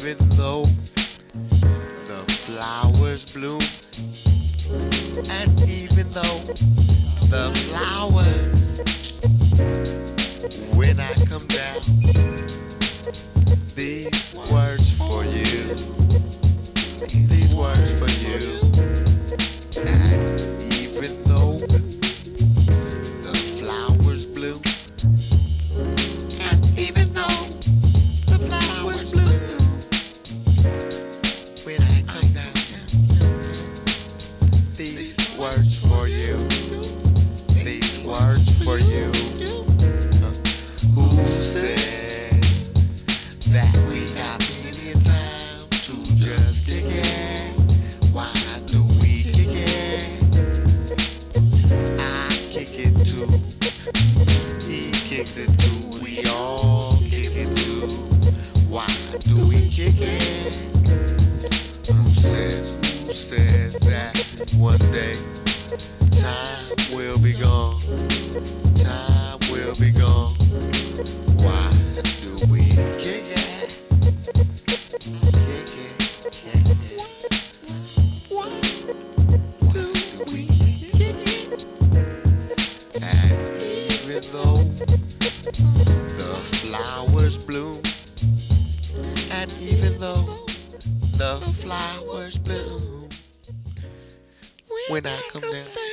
even though the flowers bloom, and even though the flowers, when I come down, these words for you, these words for you, and even though the flowers bloom, and even though the flowers bloom, when I come down, these words for you, these words for you. Who says that we got plenty of time to just kick it? Why do we kick it? I kick it too. He kicks it too. We all kick it too. Why do we kick it? Who says that one day time will be gone? Time will be gone. Why do we kick it? Kick it, kick it. Why do we kick it? And even though the flowers bloom, and even though the flowers bloom, when I come down.